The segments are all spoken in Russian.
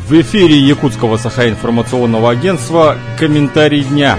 В эфире Якутского Саха-информационного агентства «Комментарий дня».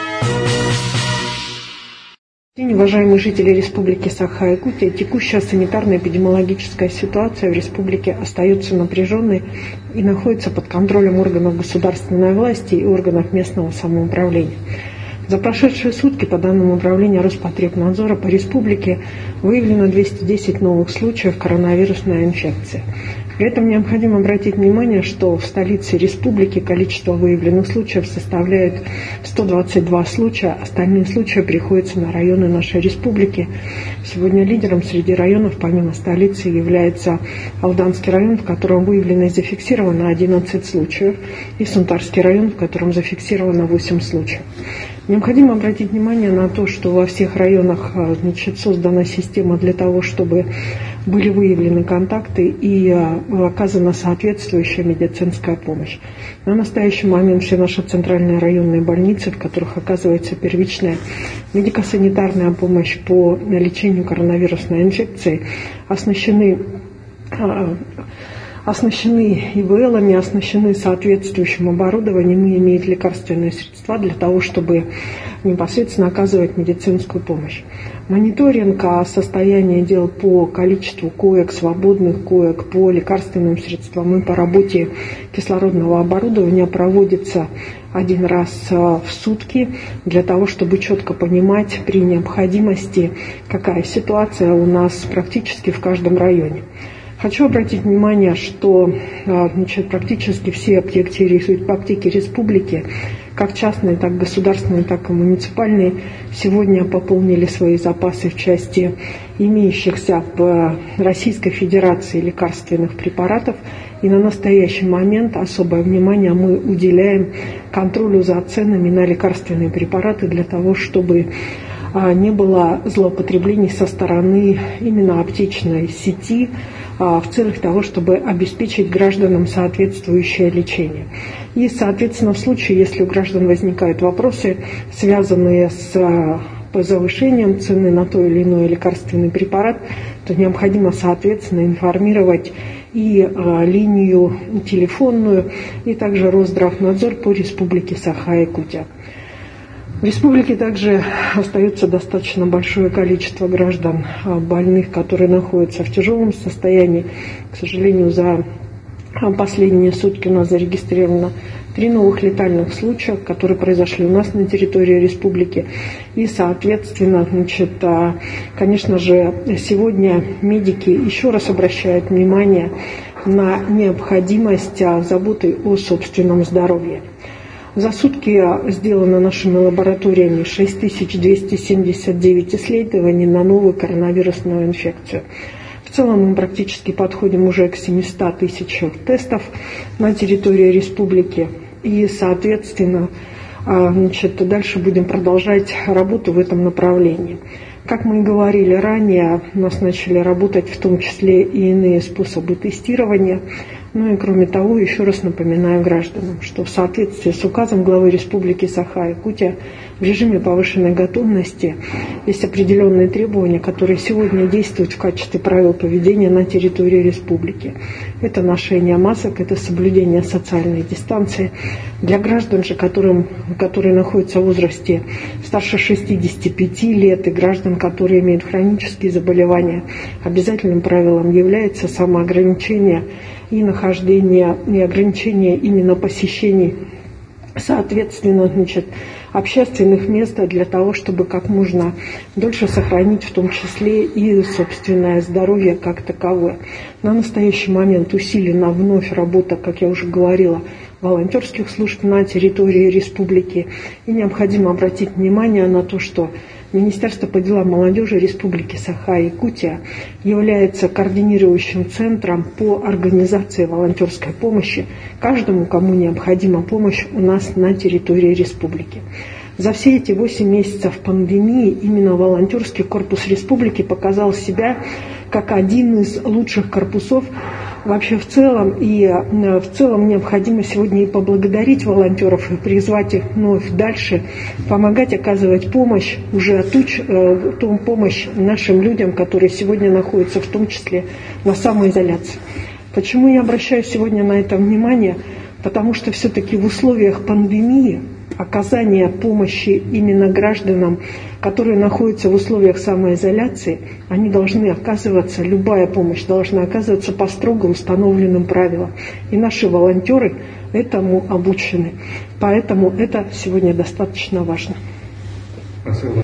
Уважаемые жители Республики Саха-Якутия, текущая санитарно-эпидемиологическая ситуация в республике остается напряженной и находится под контролем органов государственной власти и органов местного самоуправления. За прошедшие сутки, по данным Управления Роспотребнадзора, по республике выявлено 210 новых случаев коронавирусной инфекции. При этом необходимо обратить внимание, что в столице республики количество выявленных случаев составляет 122 случая, остальные случаи приходятся на районы нашей республики. Сегодня лидером среди районов, помимо столицы, является Алданский район, в котором выявлено и зафиксировано 11 случаев, и Сунтарский район, в котором зафиксировано 8 случаев. Необходимо обратить внимание на то, что во всех районах создана система для того, чтобы были выявлены контакты и оказана соответствующая медицинская помощь. На настоящий момент все наши центральные районные больницы, в которых оказывается первичная медико-санитарная помощь по лечению коронавирусной инфекции, оснащены ИВЛами, оснащены соответствующим оборудованием и имеют лекарственные средства для того, чтобы непосредственно оказывать медицинскую помощь. Мониторинг состояния дел по количеству коек, свободных коек, по лекарственным средствам и по работе кислородного оборудования проводится один раз в сутки для того, чтобы четко понимать при необходимости, какая ситуация у нас практически в каждом районе. Хочу обратить внимание, что практически все аптеки республики, как частные, так государственные, так и муниципальные, сегодня пополнили свои запасы в части имеющихся в Российской Федерации лекарственных препаратов. И на настоящий момент особое внимание мы уделяем контролю за ценами на лекарственные препараты для того, чтобы не было злоупотреблений со стороны именно аптечной сети в целях того, чтобы обеспечить гражданам соответствующее лечение. И, соответственно, в случае, если у граждан возникают вопросы, связанные с завышением цены на то или иной лекарственный препарат, то необходимо, соответственно, информировать и линию телефонную, и также Росздравнадзор по Республике Саха-Якутия. В республике также остается достаточно большое количество граждан больных, которые находятся в тяжелом состоянии. К сожалению, за последние сутки у нас зарегистрировано 3 новых летальных случая, которые произошли у нас на территории республики. И, соответственно, конечно же, сегодня медики еще раз обращают внимание на необходимость заботы о собственном здоровье. За сутки сделано нашими лабораториями 6279 исследований на новую коронавирусную инфекцию. В целом мы практически подходим уже к 700 тысячам тестов на территории республики. И, соответственно, дальше будем продолжать работу в этом направлении. Как мы и говорили ранее, у нас начали работать в том числе и иные способы тестирования. Ну и кроме того, еще раз напоминаю гражданам, что в соответствии с указом главы Республики Саха-Якутия в режиме повышенной готовности есть определенные требования, которые сегодня действуют в качестве правил поведения на территории республики. Это ношение масок, это соблюдение социальной дистанции. Для граждан же, которые находятся в возрасте старше 65 лет и граждан, которые имеют хронические заболевания, обязательным правилом является самоограничение и нахождение, и ограничение именно посещений, соответственно, общественных мест для того, чтобы как можно дольше сохранить в том числе и собственное здоровье как таковое. На настоящий момент усилена вновь работа, как я уже говорила, волонтерских служб на территории республики. И необходимо обратить внимание на то, что Министерство по делам молодежи Республики Саха-Якутия является координирующим центром по организации волонтерской помощи каждому, кому необходима помощь у нас на территории республики. За все эти 8 месяцев пандемии именно волонтерский корпус республики показал себя как один из лучших корпусов вообще в целом. И в целом необходимо сегодня и поблагодарить волонтеров, и призвать их вновь дальше помогать, оказывать помощь, помощь нашим людям, которые сегодня находятся в том числе на самоизоляции. Почему я обращаю сегодня на это внимание? потому что все-таки в условиях пандемии оказание помощи именно гражданам, которые находятся в условиях самоизоляции, они должны оказываться, любая помощь должна оказываться по строго установленным правилам. И наши волонтеры этому обучены. Поэтому это сегодня достаточно важно. Спасибо.